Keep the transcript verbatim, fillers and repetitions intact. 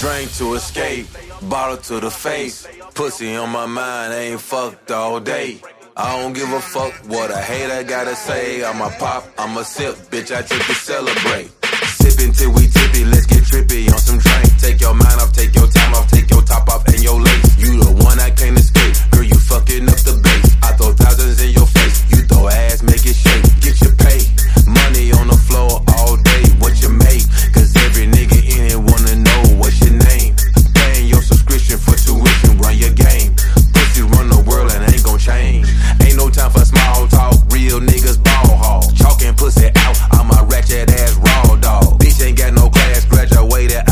Drink to escape, bottle to the face. Pussy on my mind, ain't fucked all day. I don't give a fuck what a hater gotta say. I'ma pop, I'ma sip, bitch, I trip to celebrate. Sippin' till we tippy, let's get trippy on some drink. Take your mind off, take your time off, take your top off and your lace. You the one I can't escape, girl, you fucking up the base. I throw thousands in your face, you throw ass, make it shake. Get your pay, money on the floor all day, what you make? Cause every nigga in it wanna know what's your name. Paying your subscription for tuition, run your game. Pussy run the world and ain't gon' change. Ain't no time for small talk, real niggas ball hog. Chalking pussy out, I'm a ratchet ass raw dog. Bitch ain't got no class, graduated